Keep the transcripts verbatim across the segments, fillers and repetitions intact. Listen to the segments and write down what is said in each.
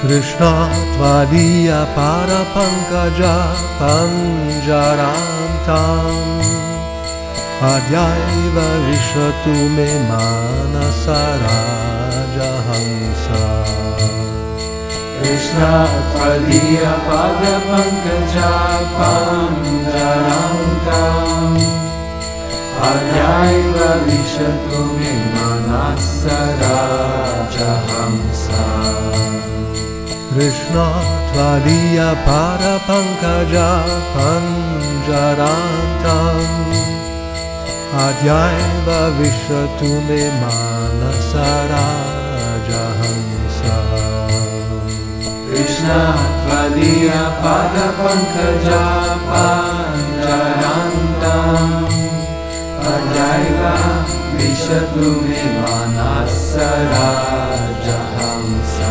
Krishna Tvadiya Parapankaja Panjarantam Adyaiva Vishatu Me Manasarajahamsa Krishna Tvadiya Parapankaja Panjarantam Adyaiva Vishatu Me Manasarajahamsa Krishna Tvadiya Parapankaja Panjarantam Adyaiva Vishatu Me Manasarajahamsa Krishna Tvadiya Parapankaja Panjarantam Adyaiva Vishatu Me Manasarajahamsa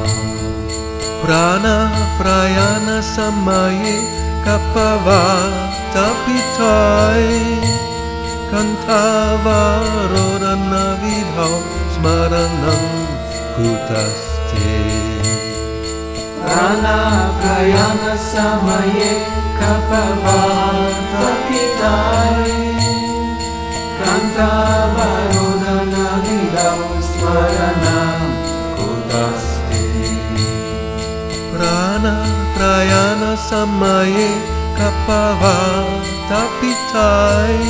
Prana Prayana Samaye Kapavata Pitai Kantava Rodana Vidhau Smaranam Kutaste Prana Prayana Samaye Kapavata Pitai Kantava Rodana Vidhau Smaranam Kutaste Prana Prayana Samaye Kapavata Pitai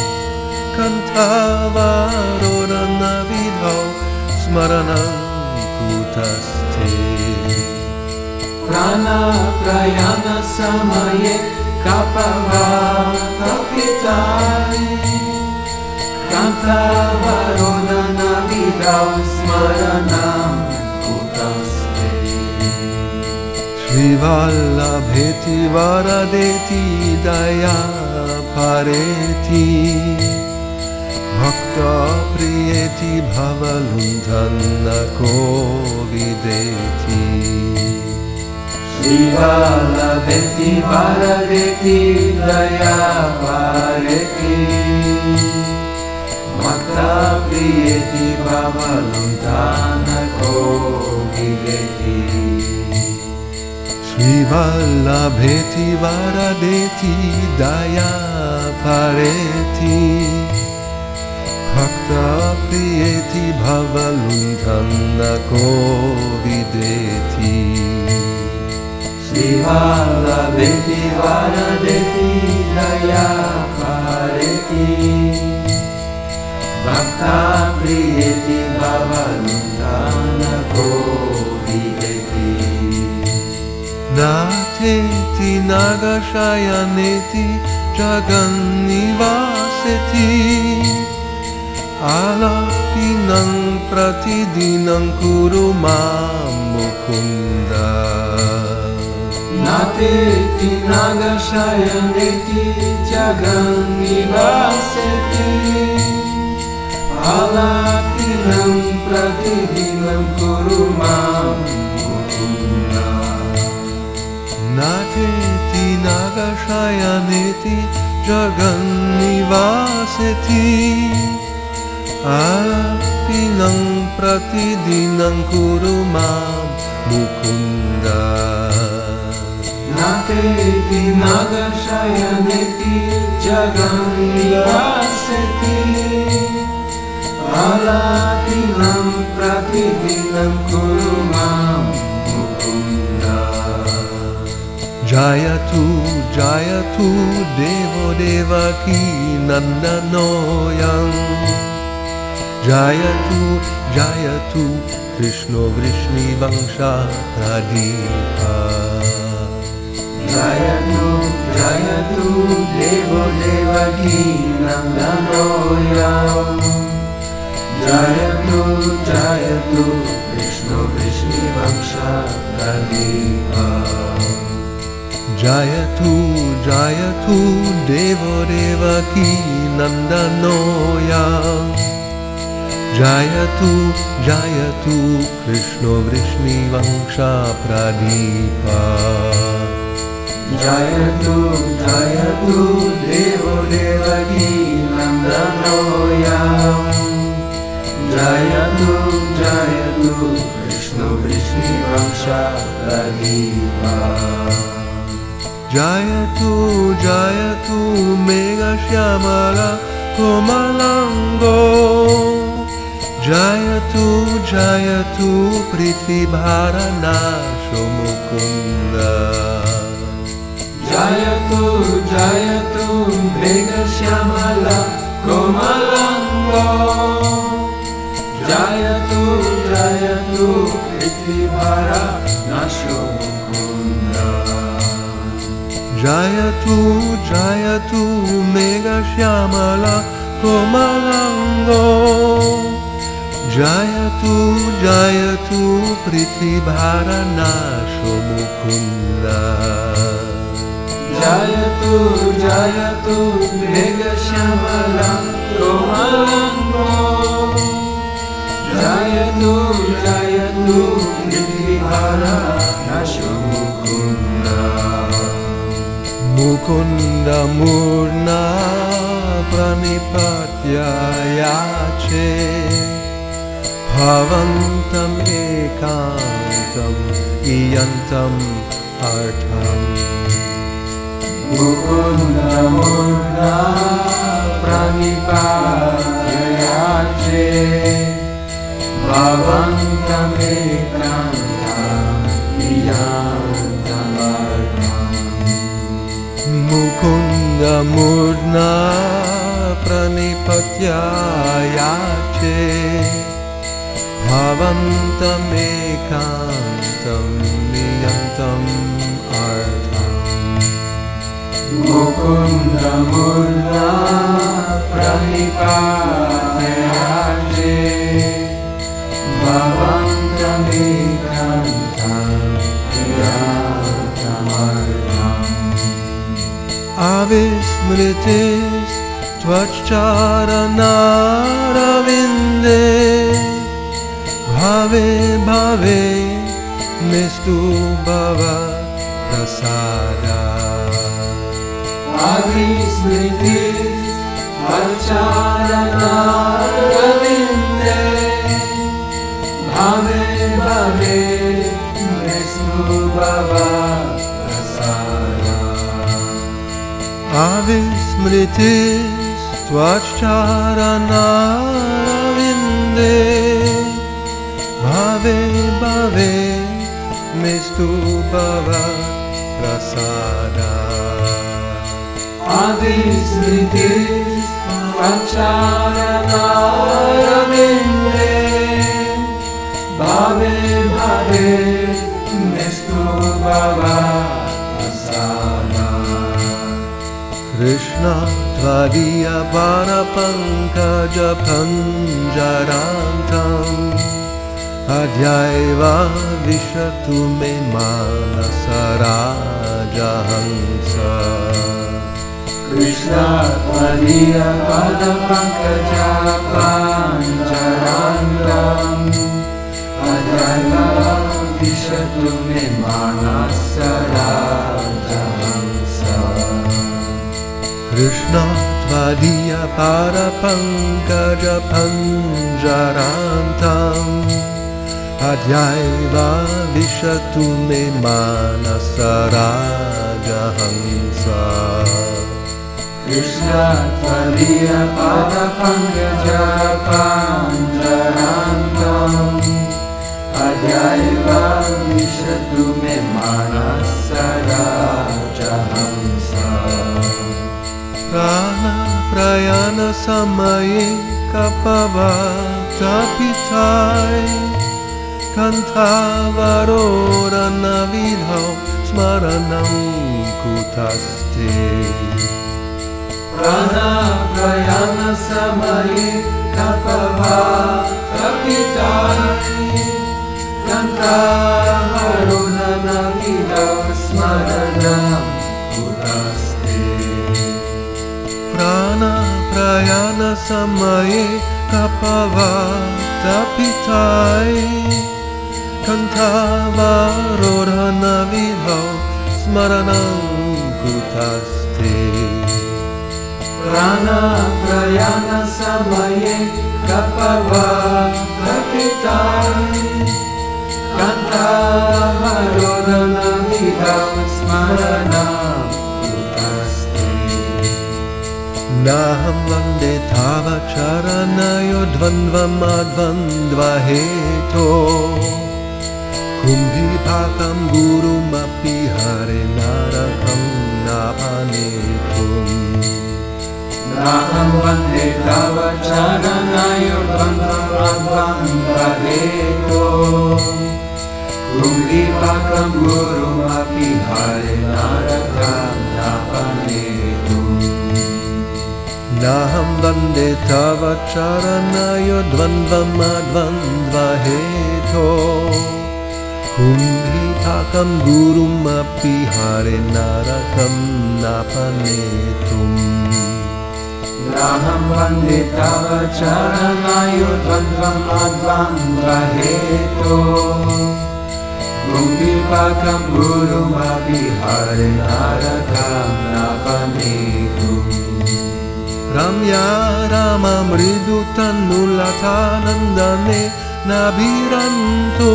Kantava Rodana Vidhau Smaranam Kutaste Prana Prayana Samaye Kapavata Pitai Kantava Rodana Vidhau Smaranam Kutaste Srivallabheti Varadeti Daya Pareti Bhakta Priyeti Bhavalundhana Kovideti Srivallabheti Varadeti Daya Pareti Bhakta Priyeti Bhavalundhana Kovideti Srivallabheti Varadeti Daya Pareti Bhakta Priyeti Bhavalundhana Kovideti Srivallabheti Varadeti Daya Pareti Bhakta Priyeti Bhavalundhana Kovideti Nateti Nagashayaneti Jagannivaseti Alapinam Pratidinam Kuru Mam Mukunda Nateti Nagashayaneti Jagannivaseti Alapinam Pratidinam Kuru Mam Mukunda Nateti Nagashayaneti Jagannivaseti Alapinam Pratidinam Kuru Mam Mukunda Nateti Nagashayaneti Jagannivaseti Alapinam Pratidinam Kuru Mam Mukunda Jayatu Jayatu Devo Devaki Nandanoyam Jayatu Jayatu Krishna Vrishni Vangsha Pradipa Jayatu Jayatu Devo Devaki Nandanoyam Jayatu Jayatu Krishna Vrishni Vangsha Pradipa Jayatu Jayatu Devo Devaki Nandanoyam Jayatu Jayatu Krishna Vrishni Vangsha Pradipa Jayatu Jayatu Devo Devaki Nandanoyam Jayatu Jayatu Vishnu Vrishnivamsha Pradipa. Jayatu Jayatu Megha Shyamala Komalango. Jayatu Jayatu Prithvi Bharanasho Mukunda. Jayatu Jayatu Megha Shyamala Komalango. Jayatu Jayatu Prithvi Bharanasho Mukunda. Jayatu Jayatu Megha Shyamala Komalango. Jayatu Jayatu Prithvi Bharanasho Mukunda. Jayatu Jayatu Megha Shyamala Komalango. Jayatu Jayatu Prithvi Bharanasho Mukunda. Mukunda Murna Pranipatya Yache. Bhavantam ekantam iyantam artham. Mukunda Murna Pranipatya Yache. Bhavantam ekantam iyantam artham. Mukunda Murna Pranipatya Yache. Bhavantam ekantam niyantam artham. Mukunda Murna Pranipatya Yache. Bhavantam ekantam niyantam artham. Avismritis Tvaccharanāravinde. Bhave bhave mestu bhava prasada. Avismritis Tvaccharanāravinde. Bhave bhave mestu bhava prasada. Avismritis Tvaccharanāravinde. Bhave bhave mestu bhava prasada. Avismritis Tvaccharanāravinde. Bhave bhave mestu bhava prasada. Krishna Tvadiya Varapankaja Panjarantam. Adhyaiva Vishatu Me Manasa Rajahansa. Krishna Tvadiya Varapankaja Panjarantam. Adhyaiva Vishatu Me Manasa Rajahansa. Krishna Tvadiya Varapankaja Panjarantam. Adhyaiva Vishatu Me Manasa Rajahansa. Krishna Tvadiya Varapankaja Panjarantam. Adhyaiva Vishatu Me Manasa Rajahansa. Prana Prayana Samaye Kapavata Pitai. Kantavaroda Navidho Smaranam Kutaste. Prana Prayana Samaye Kapavata Pitai. Kantavaroda Navidho Smaranam Kutaste. Prana Prayana Samaye Kapavata Pitai. Kantavaroda Navidho Smaranam Kutaste. प्राणाप्रयाणसमये कपवादपिताय कान्तावरोदनविधौ स्मरणं कुतस्ते नाहं वन्दे तव चरणयोर्द्वन्द्वमद्वन्द्वहेतो कुम्भीपाकं गुरुमपि हरे नरकं नापनेतुम् नाहं वन्दे तव चरणयोर्द्वन्द्वमद्वन्द्वहेतो कुम्भीपाकं गुरुमपि हरे नरकं नापनेतुम् नाहं वन्दे तव चरणयोर्द्वन्द्वमद्वन्द्वहेतो कुम्भीपाकं गुरुमपि हरे नरकं नापनेतुम् नाहं वन्दे तव चरणयोर्द्वन्द्वमद्वन्द्वहेतो कुम्भीपाकं गुरुमपि हरे नरकं नापनेतुम् रम्या राममृदुतनुलतानन्दने नाभिरन्तु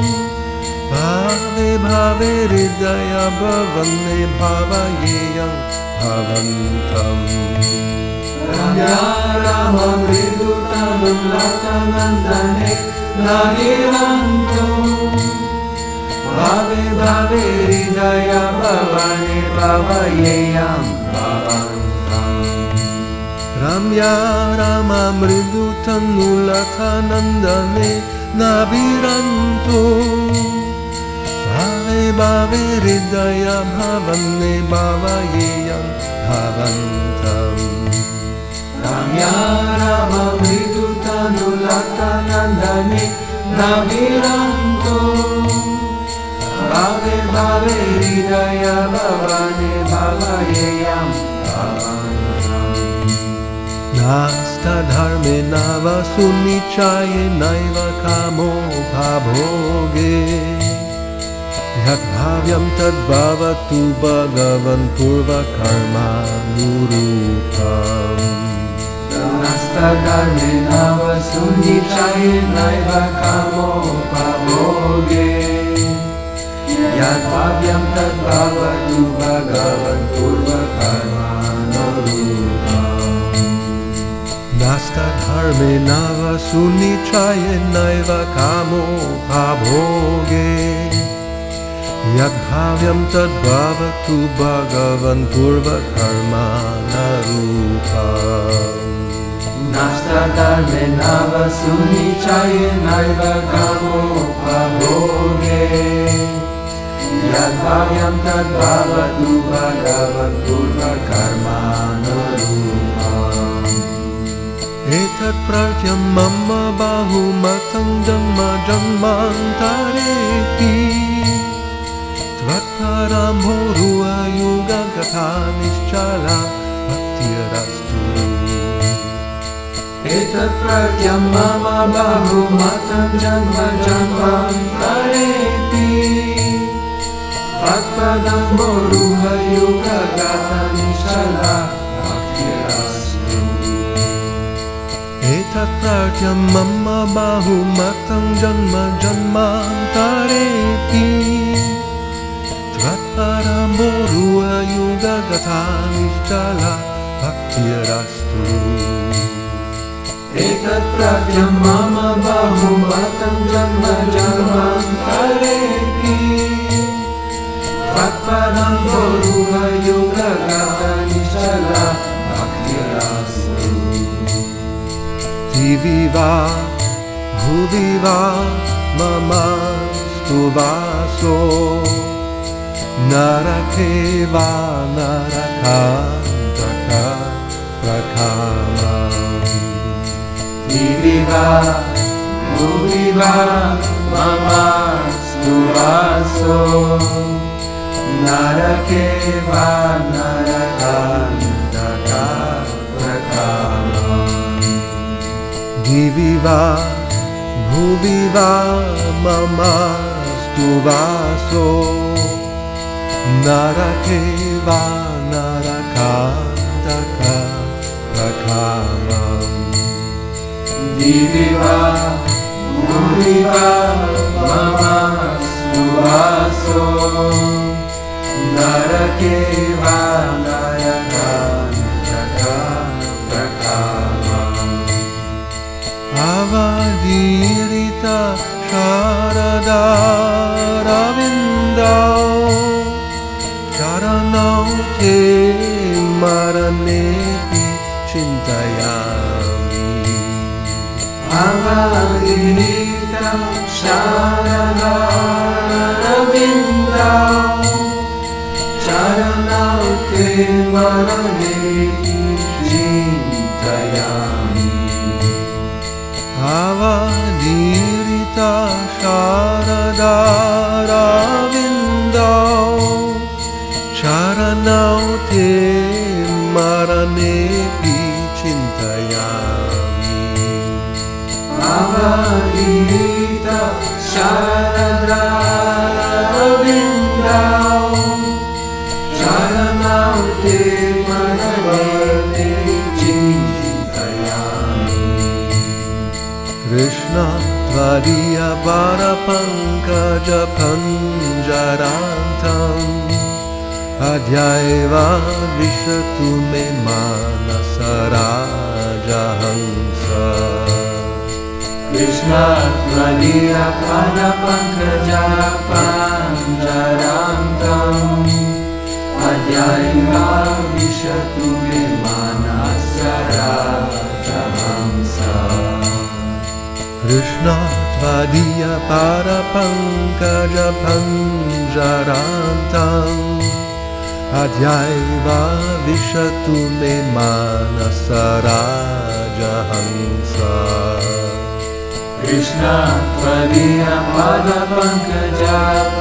भावे भावे हृदय भवन्ने भावयेयं भवन्तम् रम्या राममृदुतनुलतानन्दने नाभिरन्तु भावे भावे हृदय भवन्ने भावयेयं भवन्तम् रम्या राममृदुतनुलतानन्दने नाभिरन्तु भावे भावे हृदय भवन्ने भावयेयं भवन्तम् रम्या राममृदुतनुलतानन्दने नाभिरन्तु भावे भावे हृदय भवन्ने भावयेयं नास्तधर्मे नव सुनिचाये नैव कामो भाभोगे यद्भाव्यं तद्भवतु भगवन् पूर्वकर्मानुरूपम् नास्तधर्मे नव सुनिचाये नैव कामो भाभोगे यद्भाव्यं तद्भवतु भगवन् पूर्वकर्मानुरूपम् नास्तधर्मे नव सुनिचाये नैव कामो भाभोगे यद्भाव्यं तद्भवतु भगवन् पूर्वकर्मानुरूपम् नास्तधर्मे नव सुनिचाये नैव कामो भाभोगे यद्भाव्यं तद्भवतु भगवन् पूर्वकर्मानुरूपम् एतत् प्रत्यं मम बाहुमतं जन्म जन्मान्तरेऽपि त्वत्पराम्भोरुहयुगकथा निश्चला भक्तिरस्तु एतत् प्रत्यं मम बहुमतं जन्म जन्मान्तरेऽपि त्वत्पदाम्भोरुहयुगकथा निश्चला भक्तिरस्तु एतत् प्रत्यं मम बाहुमतं जन्म जन्मान्तरेऽपि त्वत्पराम्भोरुहयुगकथा निश्चला भक्तिरस्तु एतत् प्रत्यं मम बहुमतं जन्म जन्मान्तरेऽपि त्वत्पदाम्भोरुहयुगकथा निश्चला भक्तिरस्तु दिवि वा भुवि वा ममस्तु वासो नरके वा नरकान्तका प्रकामम् दिवि वा भुवि वा ममस्तु वासो नरके वा नरकान्तका प्रकामम् दिवि वा भुवि वा ममस्तु वासो नरके वा नरकान्तका prakamam. Divi va, bhuvi va, mamastu vaso, narake va narakan prakamam. Avadirita Sharada Ravindao Charanau te maranepi chintayami. Avadirita Sharada Ravindao Charanau te maranepi chintayami. Avadirita Sharada Ravindao Charanau te maranepi chintayami. Avadirita Sharada Ravindao Charanau te maranepi chintayami. Krishna Tvadiya Parapankaja Panjarantam Adhyaiva Vishatu Me Manasarajahamsa. Krishna Tvadiya Parapankaja Panjarantam Adhyaiva Vishatu Me Manasarajahamsa. Krishna Tvadiya Parapankaja Panjarantam Adhyaiva Vishatu Me Manasarajahamsa. Krishna Tvadiya Parapankaja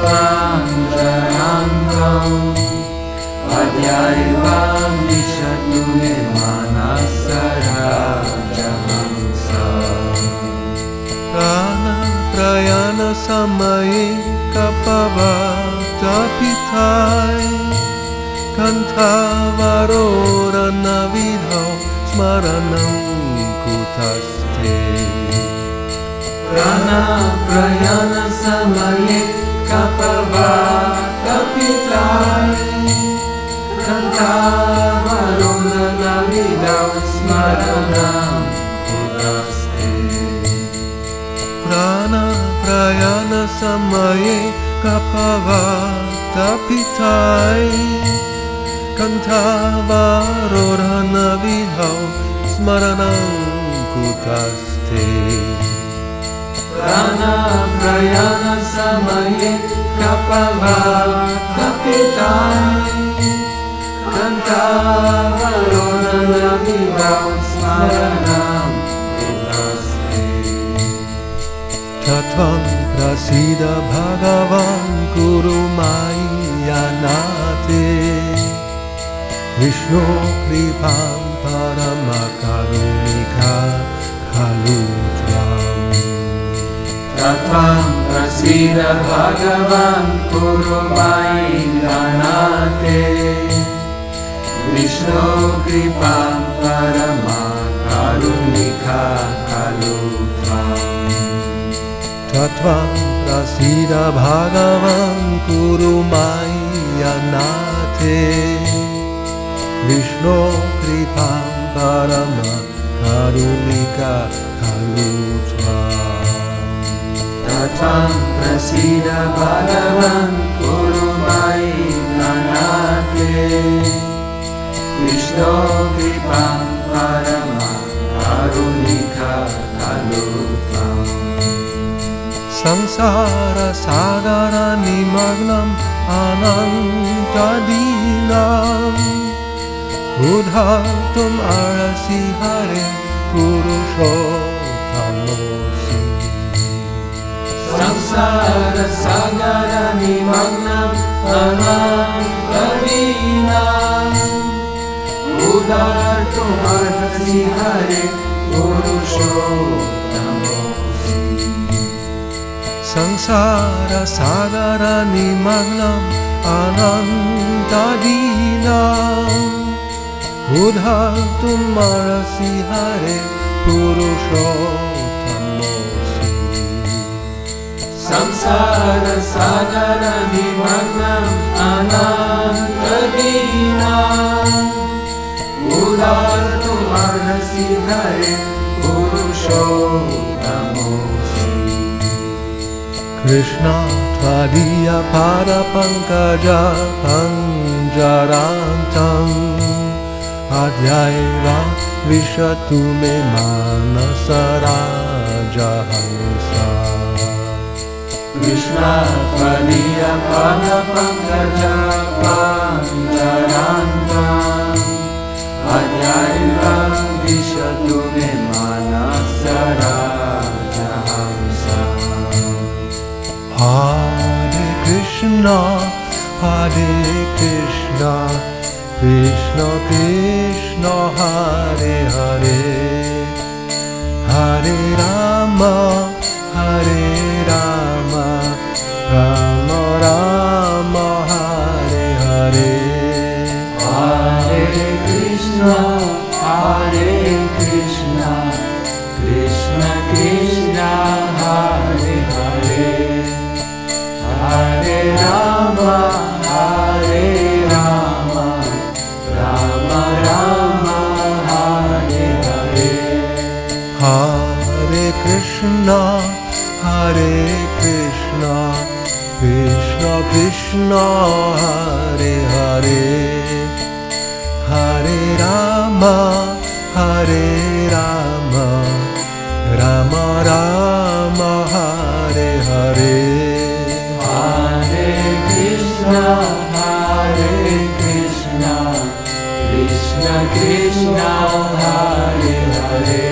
Panjarantam Adhyaiva Vishatu Me Manasarajahamsa. Prana Prayana Samaye Kapavata Pitai Kantavarora Navidhau Smaranam Kutaste. Prana Prayana Samaye Kapavata Pitai Kantavarona Navidhau Smaranam Kutaste. Prana Prayana Samaye Kapavata Pitai Kantavarora Navidhau Smaranam Kutaste. Prana Prayana Samaye Kapavata Pitai Kantavarona Navidhau Smaranam Kutaste. Tattvam Prasida Bhagavan Guru Mayanate Vishnu Kripam Paramakarumika Kalutram. Tattvam Prasida Bhagavan Kurumayanate Vishnu Kripam Paramakarumika Kalutram. Tattvam Prasida Bhagavan Kurumayanate Vishnu Kripam Paramakarumika Kalutram. Tattvam Prasida Bhagavan Kurumayanate Vishnu Kripam Paramakarumika Kalutram. Samsara Sagara Nimagnam Anantadinam Udhartum Arasi Hare Purushothamosi. Samsara Sagara Nimagnam Anantadinam Udhartum Arasi Hare Purushothamosi. Samsara Sagara Nimagnam Anantadinam Buddha tumarasi Hare Purushottamosi. Samsara sagara nimagnam anantadinam Buddha tumarasi Hare Purushottamosi. Krishna tvadiya pada pankaja panjarantam Adhyaiva vishatu me manasaraja hamsa. Krishna tvadiya pada pankaja panjarantam Adhyaiva vishatu me manasaraja hamsa. Hare Krishna, Hare Krishna, Krishna Krishna, Hare Hare, Hare Rama, Hare Rama, Rama Rama, Hare Hare. Hare Krishna, Hare Krishna, Krishna Krishna, Hare Hare, Hare Rama, Hare Rama, Rama Rama, Hare Hare. Hare Krishna, Hare Krishna, Krishna Krishna, Hare Hare, Hare Rama, Hare Rama, Rama Rama, Hare Hare. Hare Krishna, Hare Krishna, Krishna Krishna, Hare Hare,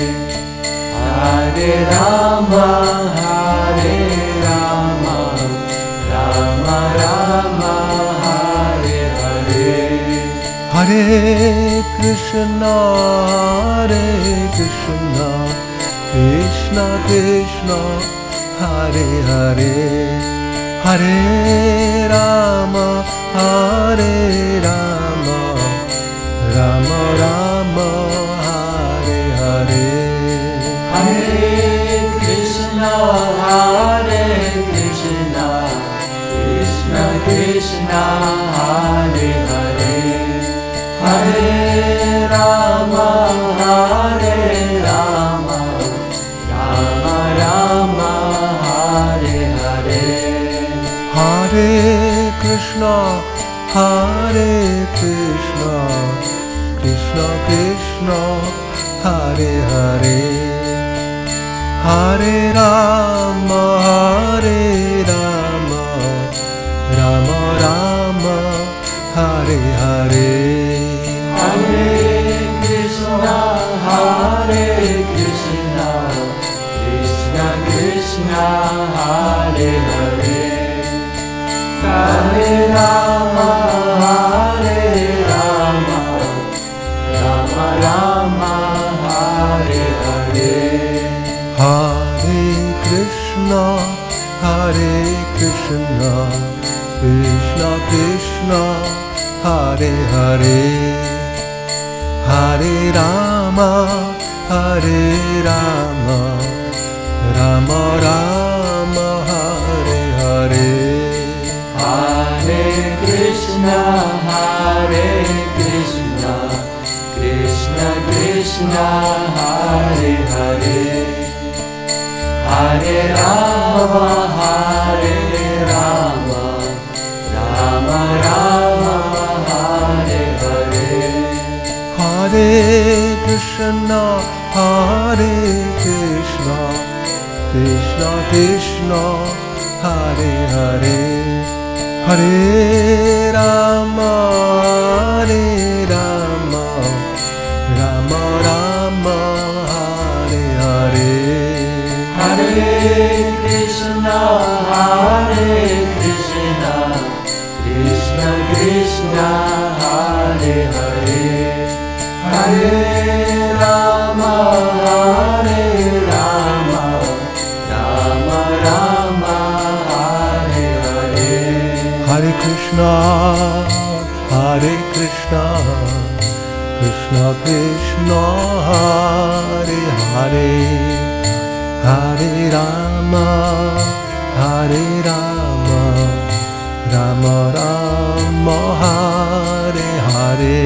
Hare Rama, Hare Rama, Rama Rama, Hare Hare. Hare Krishna, Hare Krishna, Krishna Krishna, Hare Hare, Hare Rama, Hare Rama, Rama Rama, Hare Hare. Hare Krishna, Hare Krishna, Krishna Krishna, Hare Hare, Hare Rama, Hare Rama, Rama Rama, Hare Hare. Hare Krishna, Hare Krishna, Krishna Krishna, Hare Hare, Hare Rama, Hare Rama, Rama Rama, Hare Hare. Hare Krishna, Hare Krishna, Krishna Krishna, Hare Hare, Hare Rama, Hare Rama, Rama Rama, Hare Hare. Hare Krishna, Hare Krishna, Krishna Krishna, Hare Hare, Hare Rama, Hare Rama, Rama Rama, Hare Hare. Hare Krishna, Hare Krishna, Krishna Krishna, Hare Hare, Hare Rama, Hare Rama, Rama Rama, Hare Hare. Hare Krishna, Hare Krishna, Krishna Krishna, Hare Hare, Hare Rama, Hare Rama, Rama Rama, Hare Hare. Hare Krishna, Hare Krishna, Krishna Krishna, Hare Hare, Hare Rama, Hare Rama, Rama Rama, Hare Hare. Hare Krishna, Hare Krishna, Krishna Krishna Hare Hare Hare Rama Hare Rama Rama Rama Hare Hare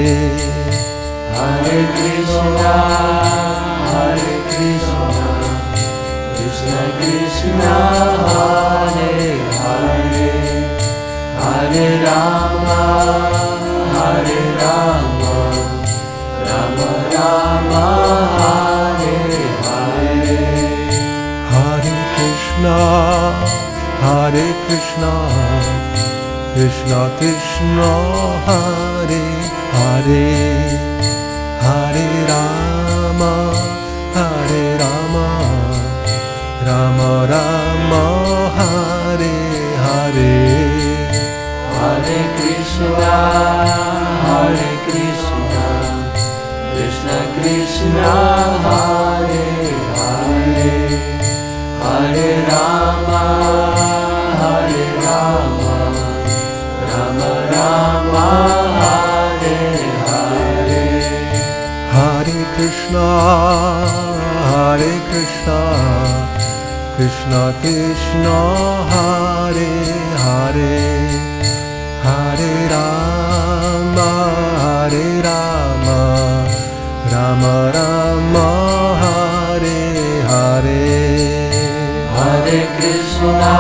Hare Krishna Hare Krishna Krishna Krishna Hare Hare Hare Rama Hare Rama Rama Rama Hare Hare Hare Krishna Hare Krishna Krishna Krishna Hare Hare Hare Rama Hare Rama Rama Rama Hare Hare Hare Krishna Hare Krishna Krishna Krishna Hare Hare Hare Rama Hare Rama Rama Rama Hare Hare Hare Krishna Hare Krishna Krishna Krishna Hare Hare Hare Rama Hare Rama Rama Rama Hare Hare Hare Krishna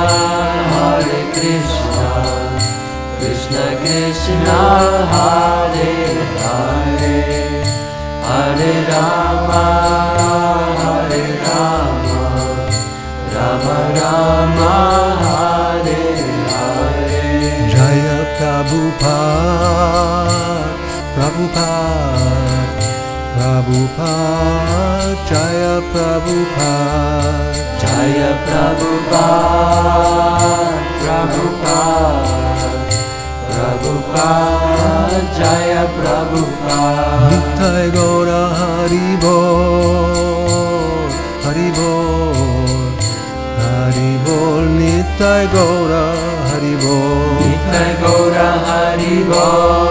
Hare Krishna Krishna Krishna Hare Hare Hare Rama Hare Rama Rama Rama Hare Hare Jaya Prabhupada Prabhupada Prabhupada Jaya Prabhupada Jaya Prabhupada Prabhupada Prabhupada Jaya Prabhupada Nitai Gaura Haribol Haribol Haribol Nitai Gaura Haribol Nitai Gaura Haribol